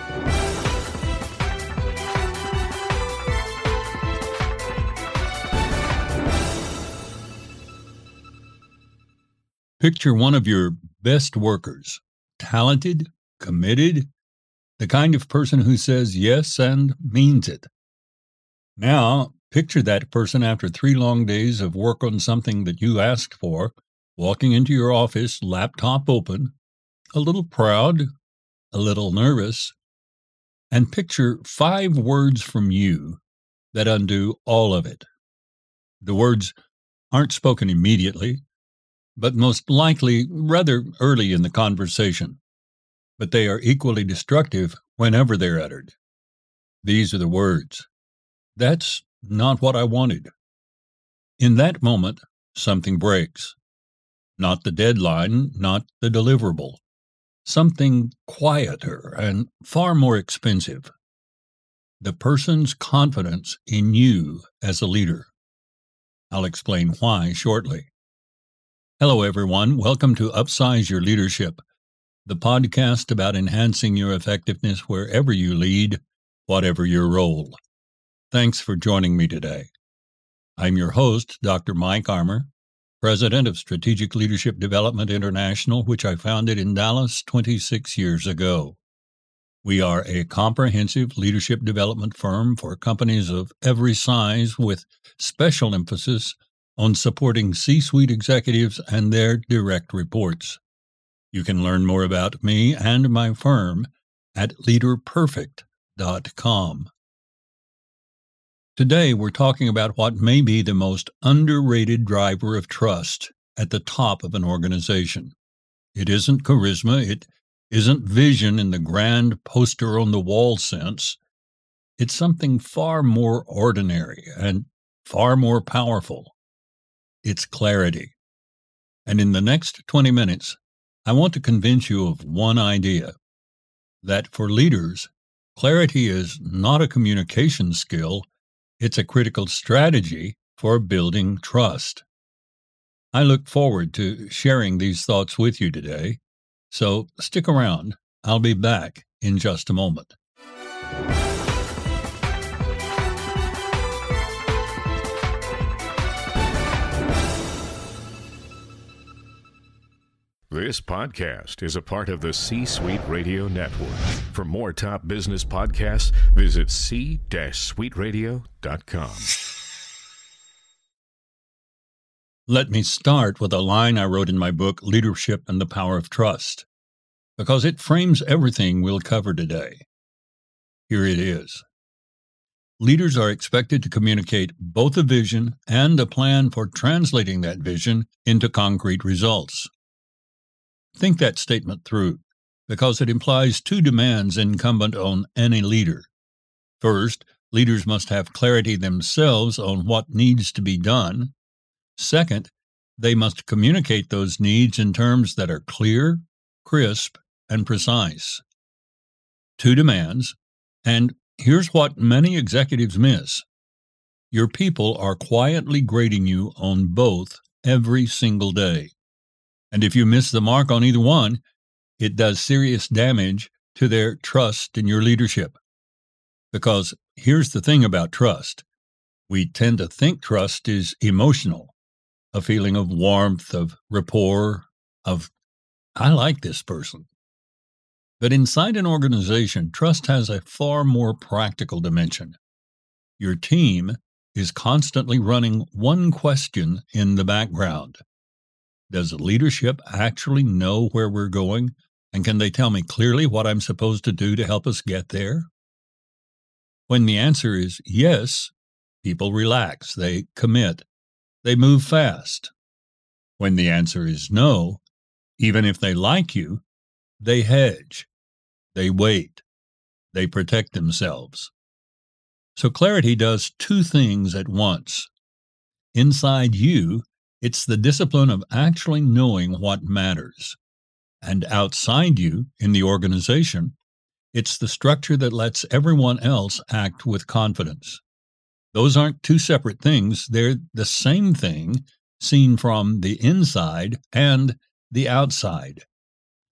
Picture one of your best workers, talented, committed, the kind of person who says yes and means it. Now, picture that person after 3 long days of work on something that you asked for, walking into your office, laptop open, a little proud, a little nervous, and picture 5 words from you that undo all of it. The words aren't spoken immediately, but most likely rather early in the conversation. But they are equally destructive whenever they're uttered. These are the words. That's not what I wanted. In that moment, something breaks. Not the deadline, not the deliverable. Something quieter and far more expensive. The person's confidence in you as a leader. I'll explain why shortly. Hello, everyone. Welcome to Upsize Your Leadership, the podcast about enhancing your effectiveness wherever you lead, whatever your role. Thanks for joining me today. I'm your host, Dr. Mike Armour, President of Strategic Leadership Development International, which I founded in Dallas 26 years ago. We are a comprehensive leadership development firm for companies of every size with special emphasis on supporting C-suite executives and their direct reports. You can learn more about me and my firm at leaderperfect.com. Today, we're talking about what may be the most underrated driver of trust at the top of an organization. It isn't charisma. It isn't vision in the grand poster-on-the-wall sense. It's something far more ordinary and far more powerful. It's clarity. And in the next 20 minutes, I want to convince you of one idea, that for leaders, clarity is not a communication skill, it's a critical strategy for building trust. I look forward to sharing these thoughts with you today, so stick around. I'll be back in just a moment. This podcast is a part of the C-Suite Radio Network. For more top business podcasts, visit c-suiteradio.com. Let me start with a line I wrote in my book, Leadership and the Power of Trust, because it frames everything we'll cover today. Here it is. Leaders are expected to communicate both a vision and a plan for translating that vision into concrete results. Think that statement through, because it implies 2 demands incumbent on any leader. First, leaders must have clarity themselves on what needs to be done. Second, they must communicate those needs in terms that are clear, crisp, and precise. 2 demands, and here's what many executives miss. Your people are quietly grading you on both every single day. And if you miss the mark on either one, it does serious damage to their trust in your leadership. Because here's the thing about trust. We tend to think trust is emotional, a feeling of warmth, of rapport, of, I like this person. But inside an organization, trust has a far more practical dimension. Your team is constantly running one question in the background. Does leadership actually know where we're going, and can they tell me clearly what I'm supposed to do to help us get there? When the answer is yes, people relax, they commit, they move fast. When the answer is no, even if they like you, they hedge, they wait, they protect themselves. So clarity does 2 things at once. Inside you, it's the discipline of actually knowing what matters. And outside you, in the organization, it's the structure that lets everyone else act with confidence. Those aren't 2 separate things. They're the same thing seen from the inside and the outside.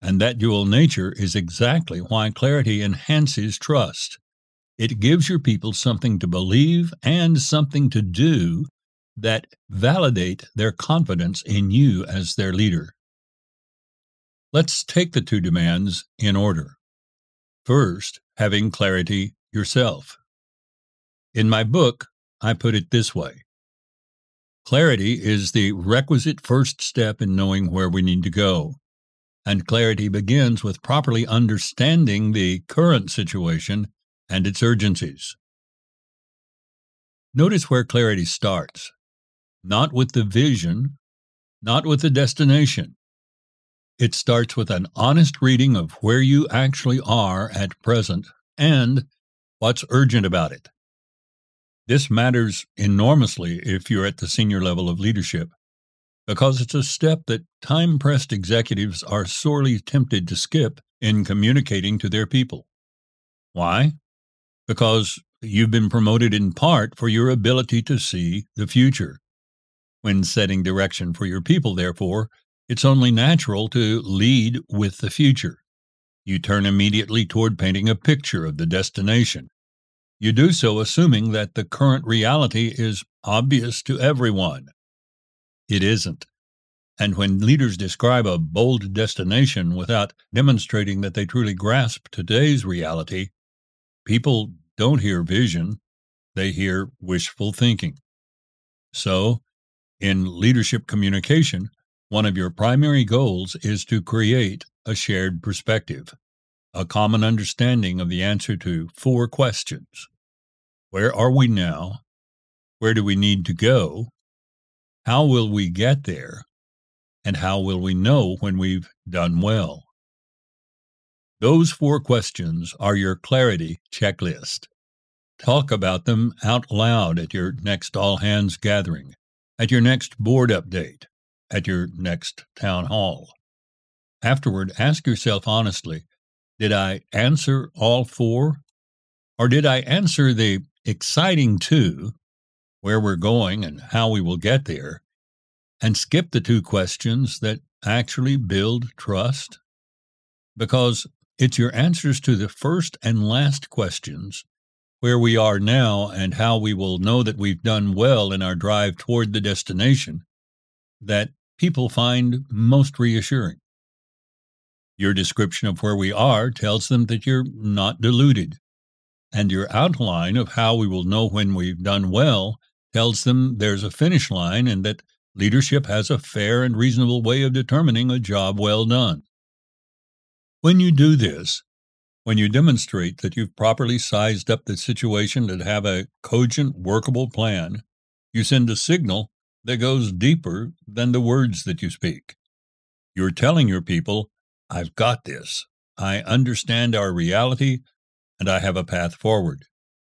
And that dual nature is exactly why clarity enhances trust. It gives your people something to believe and something to do that validate their confidence in you as their leader. Let's take the two demands in order. First, having clarity yourself. In my book, I put it this way. Clarity is the requisite first step in knowing where we need to go. And clarity begins with properly understanding the current situation and its urgencies. Notice where clarity starts. Not with the vision, not with the destination. It starts with an honest reading of where you actually are at present and what's urgent about it. This matters enormously if you're at the senior level of leadership, because it's a step that time-pressed executives are sorely tempted to skip in communicating to their people. Why? Because you've been promoted in part for your ability to see the future. When setting direction for your people, therefore, it's only natural to lead with the future. You turn immediately toward painting a picture of the destination. You do so assuming that the current reality is obvious to everyone. It isn't. And when leaders describe a bold destination without demonstrating that they truly grasp today's reality, people don't hear vision, they hear wishful thinking. So, in leadership communication, one of your primary goals is to create a shared perspective, a common understanding of the answer to 4 questions. Where are we now? Where do we need to go? How will we get there? And how will we know when we've done well? Those 4 questions are your clarity checklist. Talk about them out loud at your next all-hands gathering, at your next board update, at your next town hall. Afterward, ask yourself honestly, did I answer all 4? Or did I answer the exciting 2, where we're going and how we will get there, and skip the 2 questions that actually build trust? Because it's your answers to the first and last questions, where we are now and how we will know that we've done well in our drive toward the destination, that people find most reassuring. Your description of where we are tells them that you're not deluded, and your outline of how we will know when we've done well tells them there's a finish line and that leadership has a fair and reasonable way of determining a job well done. When you do this, when you demonstrate that you've properly sized up the situation and have a cogent, workable plan, you send a signal that goes deeper than the words that you speak. You're telling your people, I've got this. I understand our reality, and I have a path forward.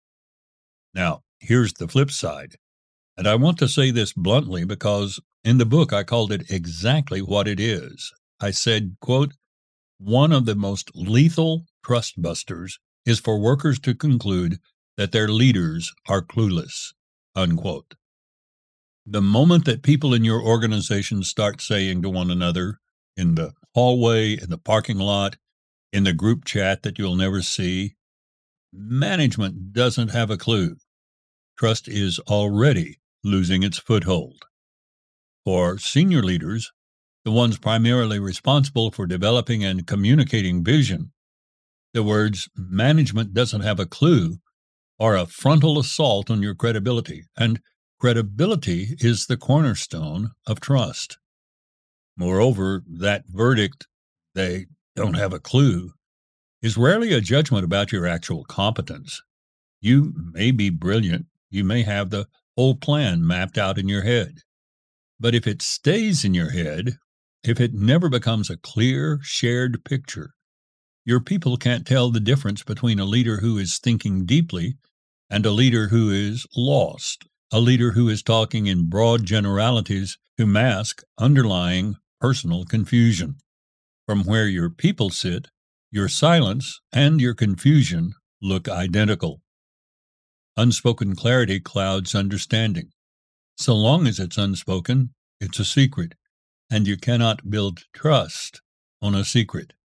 Now, here's the flip side. And I want to say this bluntly because in the book I called it exactly what it is. I said, quote, one of the most lethal trust busters is for workers to conclude that their leaders are clueless, unquote. The moment that people in your organization start saying to one another, in the hallway, in the parking lot, in the group chat that you'll never see, management doesn't have a clue. Trust is already losing its foothold. For senior leaders, the ones primarily responsible for developing and communicating vision, the words management doesn't have a clue are a frontal assault on your credibility, and credibility is the cornerstone of trust. Moreover, that verdict, they don't have a clue, is rarely a judgment about your actual competence. You may be brilliant, you may have the whole plan mapped out in your head. But if it stays in your head, if it never becomes a clear, shared picture, your people can't tell the difference between a leader who is thinking deeply and a leader who is lost, a leader who is talking in broad generalities to mask underlying personal confusion. From where your people sit, your silence and your confusion look identical. Unspoken clarity clouds understanding. So long as it's unspoken, it's a secret, and you cannot build trust on a secret.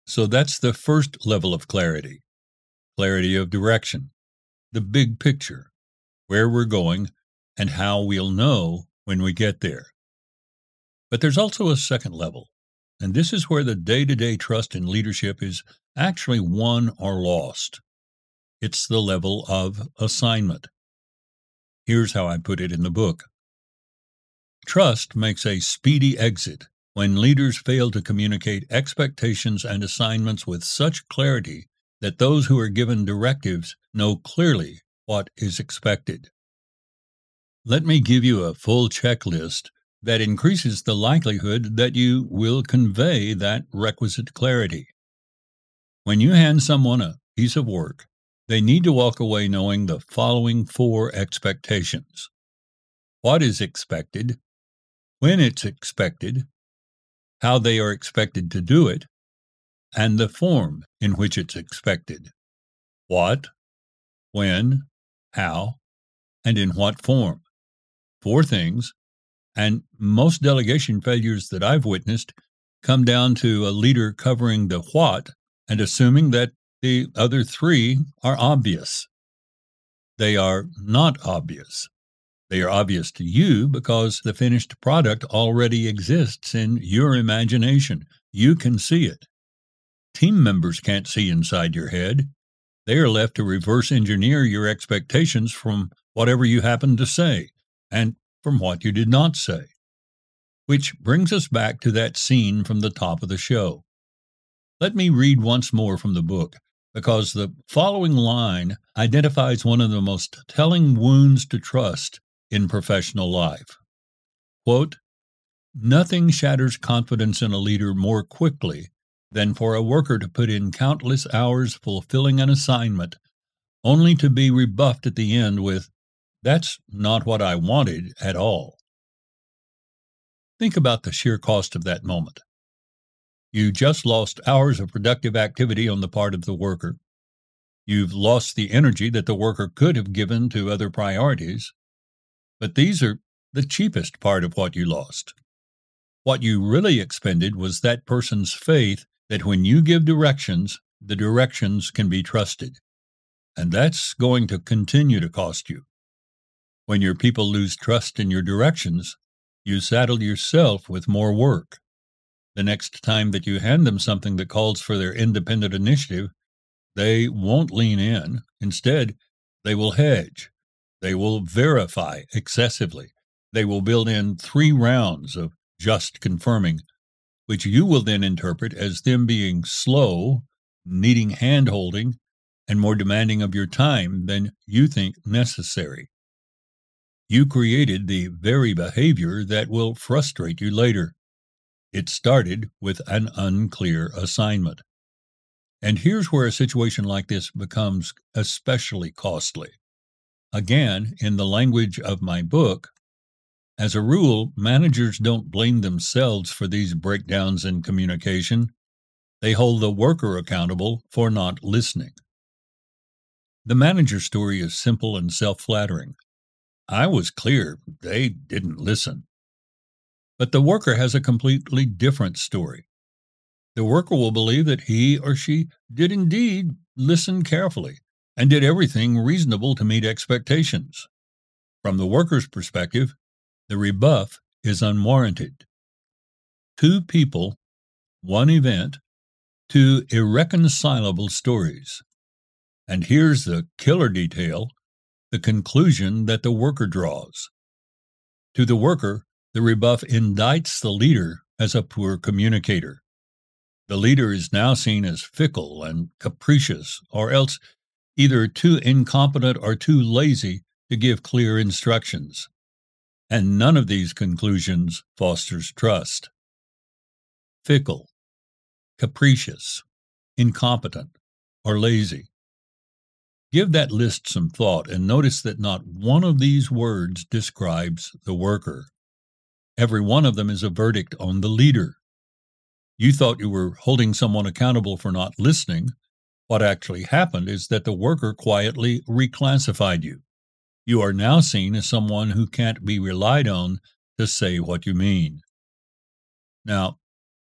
So that's the first level of clarity. Clarity of direction, the big picture, where we're going, and how we'll know when we get there. But there's also a second level, and this is where the day-to-day trust in leadership is actually won or lost. It's the level of assignment. Here's how I put it in the book. Trust makes a speedy exit when leaders fail to communicate expectations and assignments with such clarity that those who are given directives know clearly what is expected. Let me give you a full checklist that increases the likelihood that you will convey that requisite clarity. When you hand someone a piece of work, they need to walk away knowing the following 4 expectations. What is expected, when it's expected, how they are expected to do it, and the form in which it's expected. What, when, how, and in what form. 4 things, and most delegation failures that I've witnessed come down to a leader covering the what and assuming that the other 3 are obvious. They are not obvious. They are obvious to you because the finished product already exists in your imagination. You can see it. Team members can't see inside your head. They are left to reverse engineer your expectations from whatever you happen to say and from what you did not say. Which brings us back to that scene from the top of the show. Let me read once more from the book, because the following line identifies one of the most telling wounds to trust in professional life. Quote, "Nothing shatters confidence in a leader more quickly than for a worker to put in countless hours fulfilling an assignment, only to be rebuffed at the end with, 'That's not what I wanted at all.'" Think about the sheer cost of that moment. You just lost hours of productive activity on the part of the worker. You've lost the energy that the worker could have given to other priorities. But these are the cheapest part of what you lost. What you really expended was that person's faith that when you give directions, the directions can be trusted. And that's going to continue to cost you. When your people lose trust in your directions, you saddle yourself with more work. The next time that you hand them something that calls for their independent initiative, they won't lean in. Instead, they will hedge. They will verify excessively. They will build in 3 rounds of just confirming, which you will then interpret as them being slow, needing hand-holding, and more demanding of your time than you think necessary. You created the very behavior that will frustrate you later. It started with an unclear assignment. And here's where a situation like this becomes especially costly. Again, in the language of my book, as a rule, managers don't blame themselves for these breakdowns in communication. They hold the worker accountable for not listening. The manager story is simple and self-flattering. I was clear, they didn't listen. But the worker has a completely different story. The worker will believe that he or she did indeed listen carefully and did everything reasonable to meet expectations. From the worker's perspective, the rebuff is unwarranted. 2 people, 1 event, 2 irreconcilable stories. And here's the killer detail, the conclusion that the worker draws. To the worker, the rebuff indicts the leader as a poor communicator. The leader is now seen as fickle and capricious, or else either too incompetent or too lazy to give clear instructions. And none of these conclusions fosters trust. Fickle, capricious, incompetent, or lazy. Give that list some thought and notice that not one of these words describes the worker. Every one of them is a verdict on the leader. You thought you were holding someone accountable for not listening. What actually happened is that the worker quietly reclassified you. You are now seen as someone who can't be relied on to say what you mean. Now,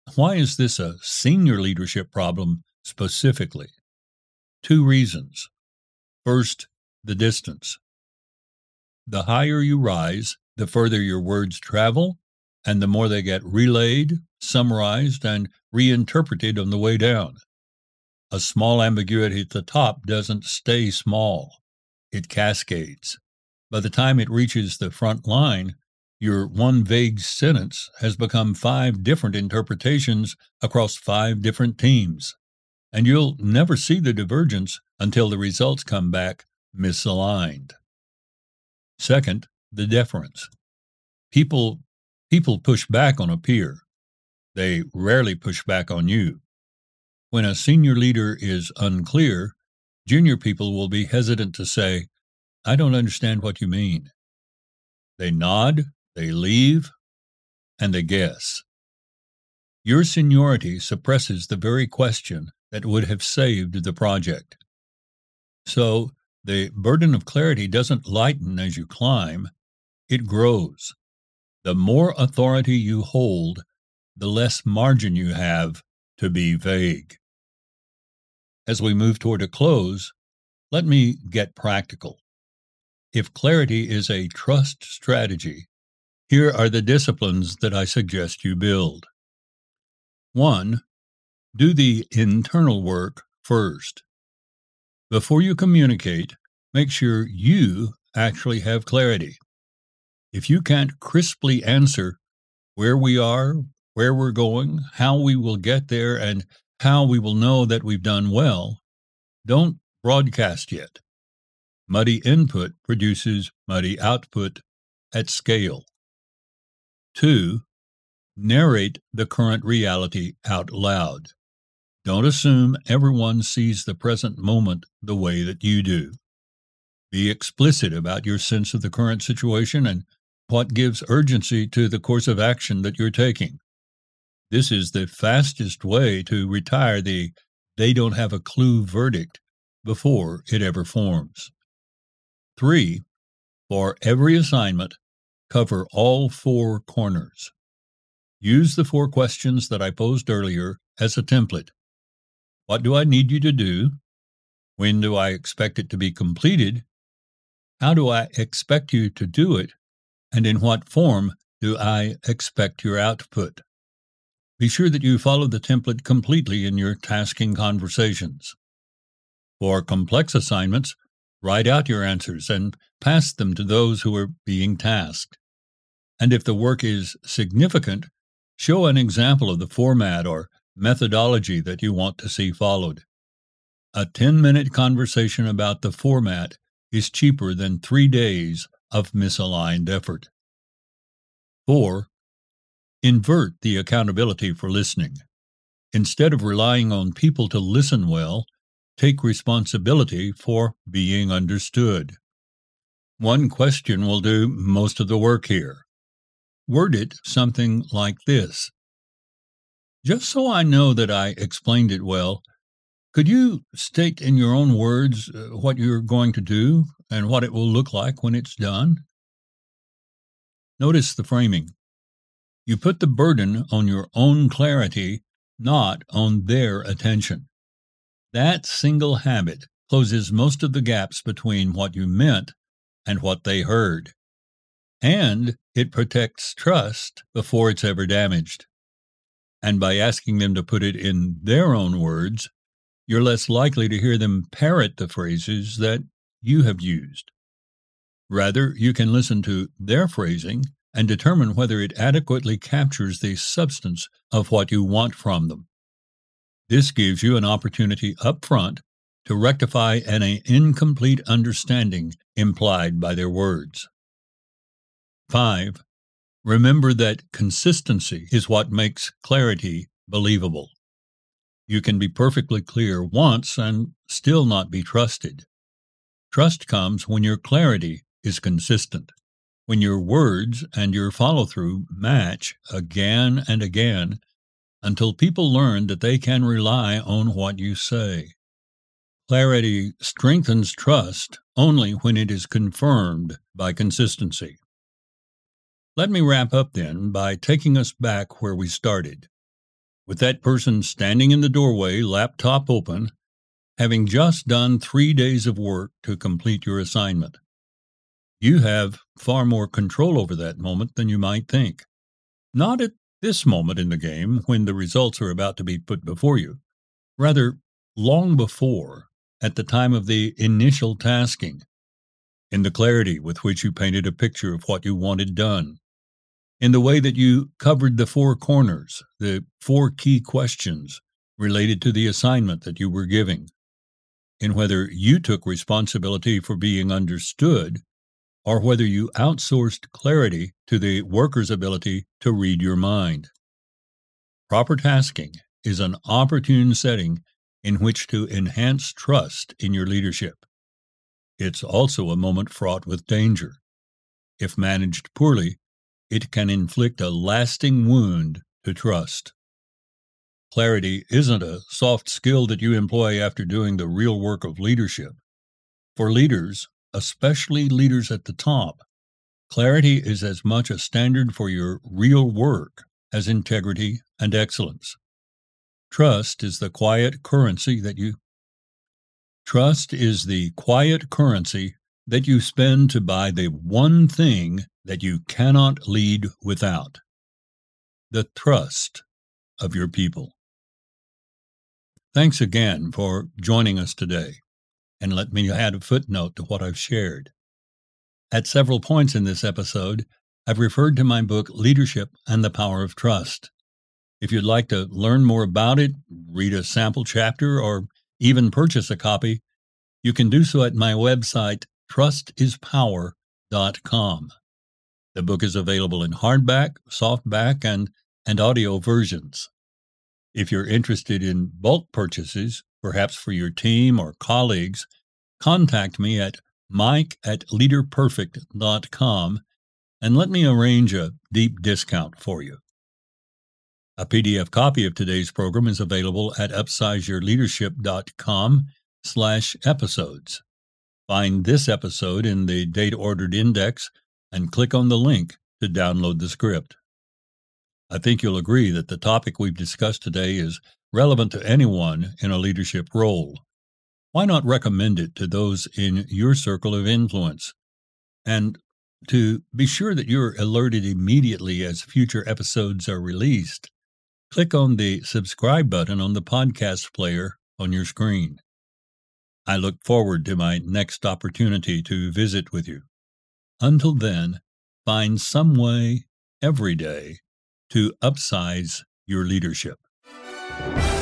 Why is this a senior leadership problem specifically? Two reasons. First, the distance. The higher you rise, the further your words travel, and the more they get relayed, summarized, and reinterpreted on the way down. A small ambiguity at the top doesn't stay small. It cascades. By the time it reaches the front line, your one vague sentence has become 5 different interpretations across 5 different teams, and you'll never see the divergence until the results come back misaligned. Second, the deference. People push back on a peer. They rarely push back on you. When a senior leader is unclear, junior people will be hesitant to say, "I don't understand what you mean." They nod, they leave, and they guess. Your seniority suppresses the very question that would have saved the project. So, the burden of clarity doesn't lighten as you climb, it grows. The more authority you hold, the less margin you have to be vague. As we move toward a close, let me get practical. If clarity is a trust strategy, here are the disciplines that I suggest you build. 1. Do the internal work first. Before you communicate, make sure you actually have clarity. If you can't crisply answer where we are, where we're going, how we will get there, and how we will know that we've done well, don't broadcast yet. Muddy input produces muddy output at scale. 2. Narrate the current reality out loud. Don't assume everyone sees the present moment the way that you do. Be explicit about your sense of the current situation and what gives urgency to the course of action that you're taking. This is the fastest way to retire the "they don't have a clue" verdict before it ever forms. 3. For every assignment, cover all 4 corners. Use the 4 questions that I posed earlier as a template. What do I need you to do? When do I expect it to be completed? How do I expect you to do it? And in what form do I expect your output? Be sure that you follow the template completely in your tasking conversations. For complex assignments, write out your answers and pass them to those who are being tasked. And if the work is significant, show an example of the format or methodology that you want to see followed. A 10-minute conversation about the format is cheaper than 3 days of misaligned effort. 4. Invert the accountability for listening. Instead of relying on people to listen well, take responsibility for being understood. One question will do most of the work here. Word it something like this: "Just so I know that I explained it well, could you state in your own words what you're going to do and what it will look like when it's done?" Notice the framing. You put the burden on your own clarity, not on their attention. That single habit closes most of the gaps between what you meant and what they heard. And it protects trust before it's ever damaged. And by asking them to put it in their own words, you're less likely to hear them parrot the phrases that you have used. Rather, you can listen to their phrasing and determine whether it adequately captures the substance of what you want from them. This gives you an opportunity up front to rectify an incomplete understanding implied by their words. 5. Remember that consistency is what makes clarity believable. You can be perfectly clear once and still not be trusted. Trust comes when your clarity is consistent, when your words and your follow-through match again and again until people learn that they can rely on what you say. Clarity strengthens trust only when it is confirmed by consistency. Let me wrap up then by taking us back where we started. with that person standing in the doorway, laptop open, having just done 3 days of work to complete your assignment. You have far more control over that moment than you might think. Not at this moment in the game when the results are about to be put before you. Rather, long before, at the time of the initial tasking, in the clarity with which you painted a picture of what you wanted done, in the way that you covered the 4 corners, the 4 key questions related to the assignment that you were giving, in whether you took responsibility for being understood or whether you outsourced clarity to the worker's ability to read your mind. Proper tasking is an opportune setting in which to enhance trust in your leadership. It's also a moment fraught with danger. If managed poorly, it can inflict a lasting wound to trust. Clarity isn't a soft skill that you employ after doing the real work of leadership. For leaders, especially leaders at the top, clarity is as much a standard for your real work as integrity and excellence. Trust is the quiet currency that you spend to buy the one thing that you cannot lead without: the trust of your people. Thanks again for joining us today, and let me add a footnote to what I've shared. At several points in this episode, I've referred to my book, Leadership and the Power of Trust. If you'd like to learn more about it, read a sample chapter, or even purchase a copy, you can do so at my website, trustispower.com. The book is available in hardback, softback, and audio versions. If you're interested in bulk purchases, perhaps for your team or colleagues, contact me at mike@leaderperfect.com and let me arrange a deep discount for you. A PDF copy of today's program is available at upsizeyourleadership.com/episodes. Find this episode in the date-ordered index and click on the link to download the script. I think you'll agree that the topic we've discussed today is relevant to anyone in a leadership role. Why not recommend it to those in your circle of influence? And to be sure that you're alerted immediately as future episodes are released, click on the subscribe button on the podcast player on your screen. I look forward to my next opportunity to visit with you. Until then, find some way every day to upsize your leadership.